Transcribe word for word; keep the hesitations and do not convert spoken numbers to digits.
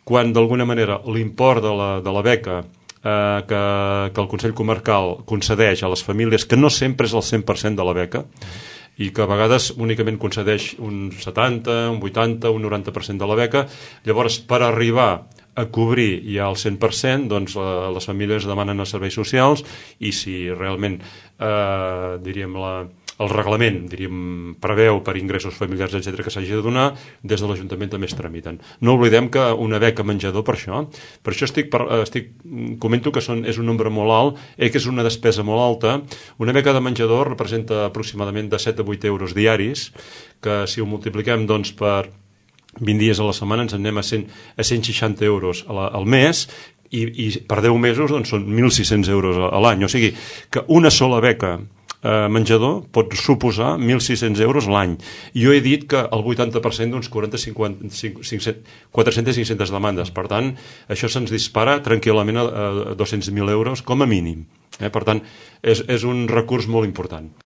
quan d'alguna manera l'import de la, de la beca eh, que, que el Consell Comarcal concedeix a les famílies, que no sempre és el cent per cent de la beca, i que a vegades únicament concedeix un setanta, un vuitanta, un noranta per cent de la beca, llavors per arribar a cobrir ja el cent per cent, doncs eh, les famílies demanen els serveis socials i si realment eh, diríem la, el reglament diríem, preveu per ingressos familiars, etcètera, que s'hagi de donar, des de l'Ajuntament també es tramiten. No oblidem que una beca menjador per això, per això estic, per, estic comento que són, és un nombre molt alt, eh, que és una despesa molt alta. Una beca de menjador representa aproximadament de set a vuit euros diaris, que si ho multipliquem doncs per vint dies a la setmana ens anem a, cent, a cent seixanta euros a la, al mes i, i per deu mesos doncs, són mil sis-cents euros a, a l'any. O sigui que una sola beca eh, menjador pot suposar mil sis-cents euros l'any. Jo he dit que el vuitanta per cent d'uns quaranta, cinquanta, cinquanta, quatre-cents a cinc-centes demandes. Per tant, això se'ns dispara tranquil·lament a, a dos-cents mil euros com a mínim. Eh? Per tant, és, és un recurs molt important.